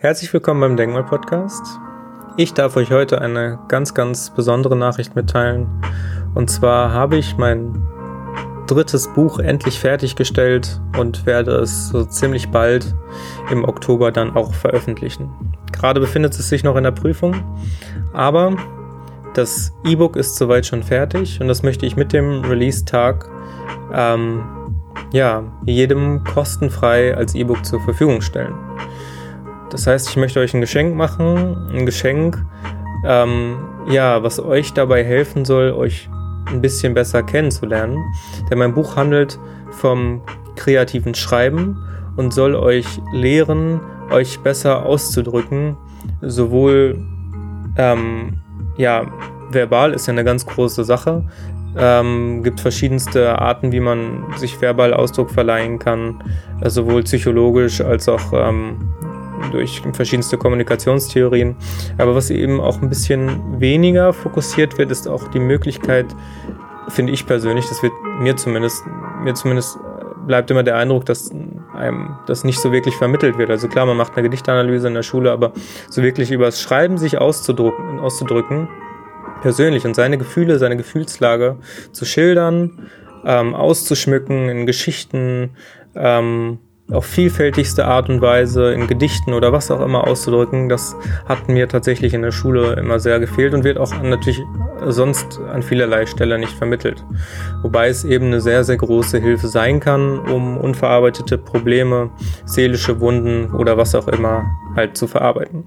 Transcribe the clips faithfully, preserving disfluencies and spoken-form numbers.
Herzlich willkommen beim Denkmal-Podcast. Ich darf euch heute eine ganz, ganz besondere Nachricht mitteilen. Und zwar habe ich mein drittes Buch endlich fertiggestellt und werde es so ziemlich bald im Oktober dann auch veröffentlichen. Gerade befindet es sich noch in der Prüfung, aber das E-Book ist soweit schon fertig und das möchte ich mit dem Release-Tag ähm, ja, jedem kostenfrei als E-Book zur Verfügung stellen. Das heißt, ich möchte euch ein Geschenk machen, ein Geschenk, ähm, ja, was euch dabei helfen soll, euch ein bisschen besser kennenzulernen. Denn mein Buch handelt vom kreativen Schreiben und soll euch lehren, euch besser auszudrücken. Sowohl, ähm, ja, verbal ist ja eine ganz große Sache. Ähm, gibt verschiedenste Arten, wie man sich verbal Ausdruck verleihen kann, äh, sowohl psychologisch als auch ähm, durch verschiedenste Kommunikationstheorien. Aber was eben auch ein bisschen weniger fokussiert wird, ist auch die Möglichkeit, finde ich persönlich, das wird mir zumindest, mir zumindest bleibt immer der Eindruck, dass einem das nicht so wirklich vermittelt wird. Also klar, man macht eine Gedichtanalyse in der Schule, aber so wirklich über das Schreiben sich auszudrücken, auszudrücken persönlich und seine Gefühle, seine Gefühlslage zu schildern, ähm, auszuschmücken in Geschichten, ähm, auf vielfältigste Art und Weise in Gedichten oder was auch immer auszudrücken, das hat mir tatsächlich in der Schule immer sehr gefehlt und wird auch natürlich sonst an vielerlei Stelle nicht vermittelt. Wobei es eben eine sehr, sehr große Hilfe sein kann, um unverarbeitete Probleme, seelische Wunden oder was auch immer halt zu verarbeiten.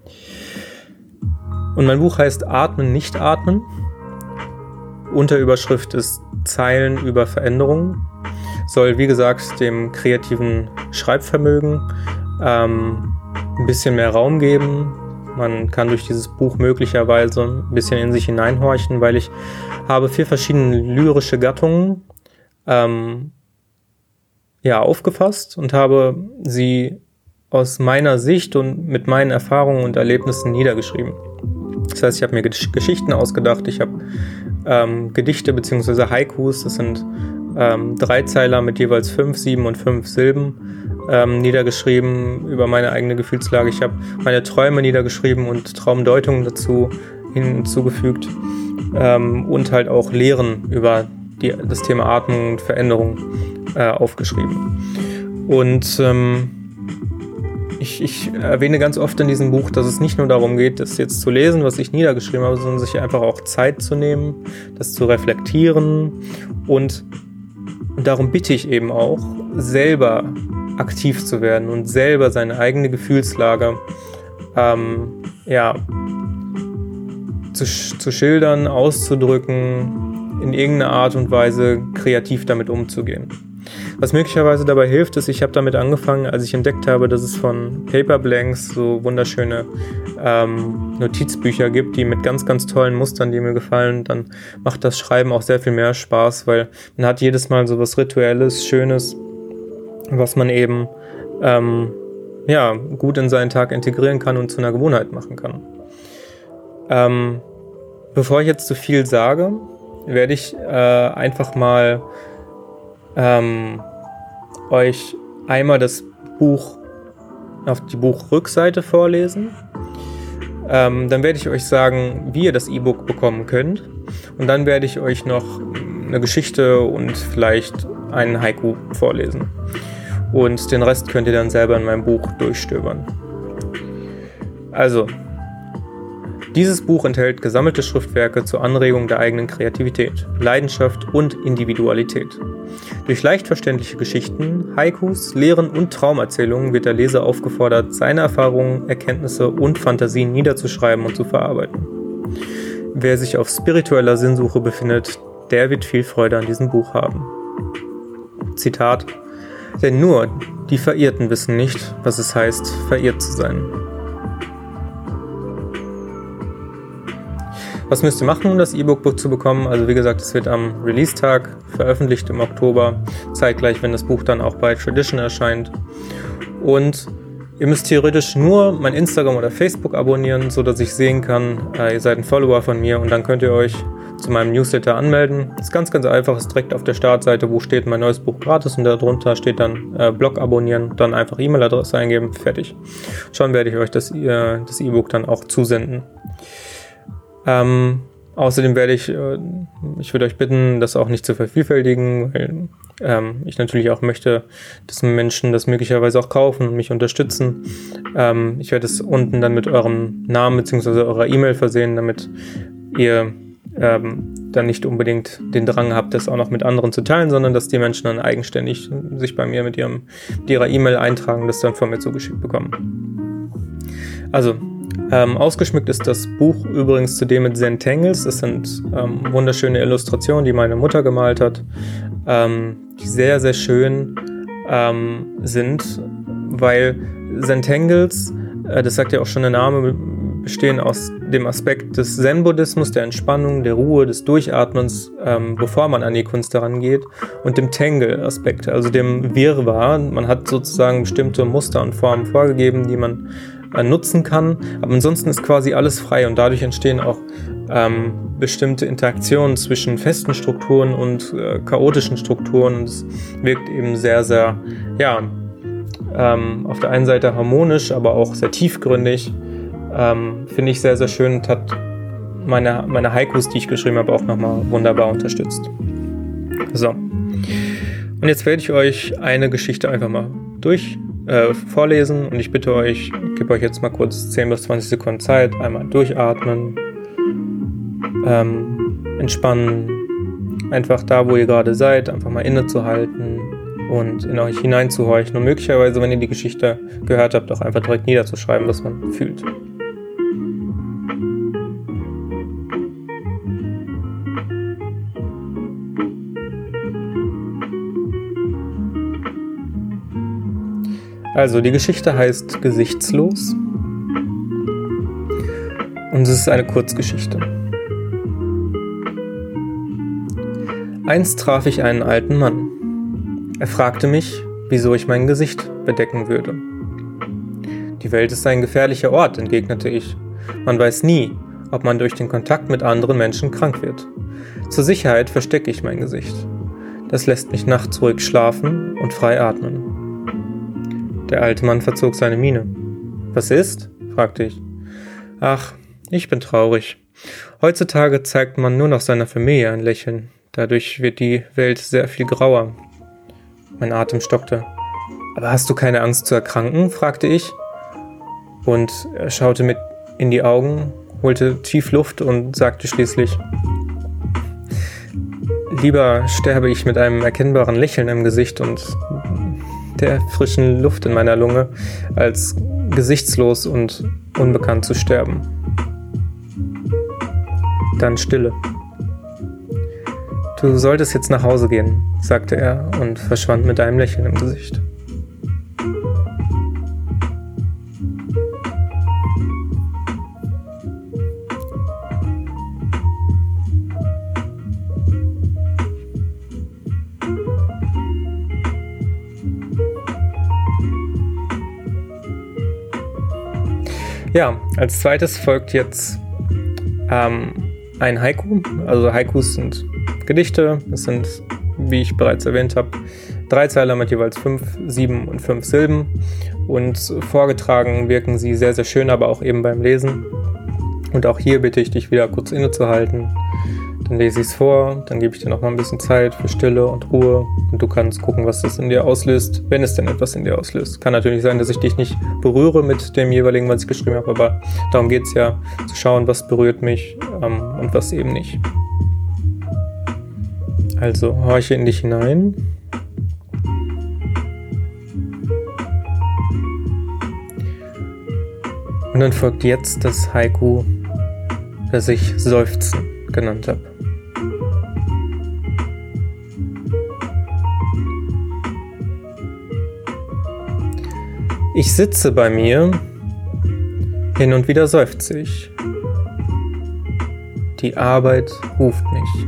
Und mein Buch heißt Atmen, nicht atmen. Unterüberschrift ist Zeilen über Veränderungen. Soll, wie gesagt, dem kreativen Schreibvermögen ähm, ein bisschen mehr Raum geben. Man kann durch dieses Buch möglicherweise ein bisschen in sich hineinhorchen, weil ich habe vier verschiedene lyrische Gattungen ähm, ja, aufgefasst und habe sie aus meiner Sicht und mit meinen Erfahrungen und Erlebnissen niedergeschrieben. Das heißt, ich habe mir Geschichten ausgedacht, ich habe ähm, Gedichte bzw. Haikus, das sind ähm, Dreizeiler mit jeweils fünf, sieben und fünf Silben ähm, niedergeschrieben über meine eigene Gefühlslage. Ich habe meine Träume niedergeschrieben und Traumdeutungen dazu hinzugefügt ähm, und halt auch Lehren über die, das Thema Atmung und Veränderung äh, aufgeschrieben. Und ähm, Ich, ich erwähne ganz oft in diesem Buch, dass es nicht nur darum geht, das jetzt zu lesen, was ich niedergeschrieben habe, sondern sich einfach auch Zeit zu nehmen, das zu reflektieren und darum bitte ich eben auch, selber aktiv zu werden und selber seine eigene Gefühlslage ähm, ja, zu, zu schildern, auszudrücken, in irgendeiner Art und Weise kreativ damit umzugehen. Was möglicherweise dabei hilft, ist, ich habe damit angefangen, als ich entdeckt habe, dass es von Paperblanks so wunderschöne ähm, Notizbücher gibt, die mit ganz, ganz tollen Mustern, die mir gefallen. Dann macht das Schreiben auch sehr viel mehr Spaß, weil man hat jedes Mal so was Rituelles, Schönes, was man eben ähm, ja, gut in seinen Tag integrieren kann und zu einer Gewohnheit machen kann. Ähm, bevor ich jetzt zu viel sage, werde ich äh, einfach mal Ähm, euch einmal das Buch auf die Buchrückseite vorlesen. Ähm, dann werde ich euch sagen, wie ihr das E-Book bekommen könnt. Und dann werde ich euch noch eine Geschichte und vielleicht einen Haiku vorlesen. Und den Rest könnt ihr dann selber in meinem Buch durchstöbern. Also, dieses Buch enthält gesammelte Schriftwerke zur Anregung der eigenen Kreativität, Leidenschaft und Individualität. Durch leicht verständliche Geschichten, Haikus, Lehren und Traumerzählungen wird der Leser aufgefordert, seine Erfahrungen, Erkenntnisse und Fantasien niederzuschreiben und zu verarbeiten. Wer sich auf spiritueller Sinnsuche befindet, der wird viel Freude an diesem Buch haben. Zitat: Denn nur die Verirrten wissen nicht, was es heißt, verirrt zu sein. Was müsst ihr machen, um das E-Book zu bekommen? Also wie gesagt, es wird am Release-Tag veröffentlicht im Oktober, zeitgleich, wenn das Buch dann auch bei Tradition erscheint. Und ihr müsst theoretisch nur mein Instagram oder Facebook abonnieren, sodass ich sehen kann, äh, ihr seid ein Follower von mir und dann könnt ihr euch zu meinem Newsletter anmelden. Das ist ganz, ganz einfach, ist direkt auf der Startseite, wo steht mein neues Buch gratis und darunter steht dann äh, Blog abonnieren, dann einfach E-Mail-Adresse eingeben, fertig. Schon werde ich euch das, äh, das E-Book dann auch zusenden. Ähm, außerdem werde ich, äh, ich würde euch bitten, das auch nicht zu vervielfältigen, weil ähm, ich natürlich auch möchte, dass Menschen das möglicherweise auch kaufen und mich unterstützen. Ähm, ich werde es unten dann mit eurem Namen bzw. eurer E-Mail versehen, damit ihr ähm, dann nicht unbedingt den Drang habt, das auch noch mit anderen zu teilen, sondern dass die Menschen dann eigenständig sich bei mir mit, ihrem, mit ihrer E-Mail eintragen, das dann von mir zugeschickt bekommen. Also, Ähm, ausgeschmückt ist das Buch übrigens zudem mit Zentangles. Das sind ähm, wunderschöne Illustrationen, die meine Mutter gemalt hat, ähm, die sehr, sehr schön ähm, sind, weil Zentangles, äh, das sagt ja auch schon der Name, bestehen aus dem Aspekt des Zen-Buddhismus, der Entspannung, der Ruhe, des Durchatmens, ähm, bevor man an die Kunst herangeht, und dem Tangle-Aspekt, also dem Wirrwarr. Man hat sozusagen bestimmte Muster und Formen vorgegeben, die man nutzen kann, aber ansonsten ist quasi alles frei und dadurch entstehen auch ähm, bestimmte Interaktionen zwischen festen Strukturen und äh, chaotischen Strukturen und es wirkt eben sehr, sehr, ja, ähm, auf der einen Seite harmonisch, aber auch sehr tiefgründig, ähm, finde ich sehr, sehr schön und hat meine, meine Haikus, die ich geschrieben habe, auch nochmal wunderbar unterstützt. So, und jetzt werde ich euch eine Geschichte einfach mal durch Äh, vorlesen und ich bitte euch, ich gebe euch jetzt mal kurz zehn bis zwanzig Sekunden Zeit, einmal durchatmen, ähm, entspannen, einfach da, wo ihr gerade seid, einfach mal innezuhalten und in euch hineinzuhorchen und möglicherweise, wenn ihr die Geschichte gehört habt, auch einfach direkt niederzuschreiben, was man fühlt. Also, die Geschichte heißt Gesichtslos und es ist eine Kurzgeschichte. Einst traf ich einen alten Mann. Er fragte mich, wieso ich mein Gesicht bedecken würde. Die Welt ist ein gefährlicher Ort, entgegnete ich. Man weiß nie, ob man durch den Kontakt mit anderen Menschen krank wird. Zur Sicherheit verstecke ich mein Gesicht. Das lässt mich nachts ruhig schlafen und frei atmen. Der alte Mann verzog seine Miene. Was ist? Fragte ich. Ach, ich bin traurig. Heutzutage zeigt man nur noch seiner Familie ein Lächeln. Dadurch wird die Welt sehr viel grauer. Mein Atem stockte. Aber hast du keine Angst zu erkranken? Fragte ich. Und er schaute mir in die Augen, holte tief Luft und sagte schließlich: Lieber sterbe ich mit einem erkennbaren Lächeln im Gesicht und der frischen Luft in meiner Lunge, als gesichtslos und unbekannt zu sterben. Dann Stille. Du solltest jetzt nach Hause gehen, sagte er und verschwand mit einem Lächeln im Gesicht. Ja, als zweites folgt jetzt ähm, ein Haiku. Also Haikus sind Gedichte. Es sind, wie ich bereits erwähnt habe, drei Zeiler mit jeweils fünf, sieben und fünf Silben. Und vorgetragen wirken sie sehr, sehr schön, aber auch eben beim Lesen. Und auch hier bitte ich dich wieder kurz innezuhalten. Dann lese ich es vor, dann gebe ich dir noch mal ein bisschen Zeit für Stille und Ruhe und du kannst gucken, was das in dir auslöst, wenn es denn etwas in dir auslöst. Kann natürlich sein, dass ich dich nicht berühre mit dem jeweiligen, was ich geschrieben habe, aber darum geht es ja, zu schauen, was berührt mich ähm, und was eben nicht. Also horche in dich hinein. Und dann folgt jetzt das Haiku, das ich Seufzen genannt habe. Ich sitze bei mir, hin und wieder seufze ich. Die Arbeit ruft mich.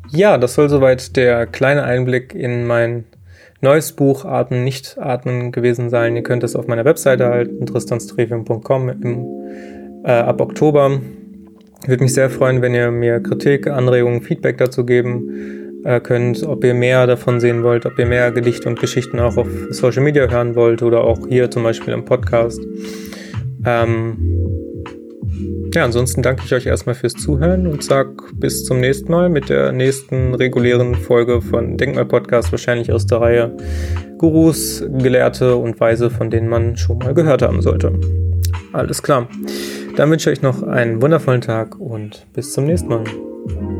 Ja, das soll soweit der kleine Einblick in mein neues Buch Atmen, nicht atmen gewesen sein. Ihr könnt es auf meiner Webseite erhalten, tristan strefium punkt com im, äh, ab Oktober. Ich würde mich sehr freuen, wenn ihr mir Kritik, Anregungen, Feedback dazu geben äh, könnt, ob ihr mehr davon sehen wollt, ob ihr mehr Gedichte und Geschichten auch auf Social Media hören wollt oder auch hier zum Beispiel im Podcast. Ähm, ja, ansonsten danke ich euch erstmal fürs Zuhören und sag bis zum nächsten Mal mit der nächsten regulären Folge von Denkmal-Podcast, wahrscheinlich aus der Reihe Gurus, Gelehrte und Weise, von denen man schon mal gehört haben sollte. Alles klar. Dann wünsche ich euch noch einen wundervollen Tag und bis zum nächsten Mal.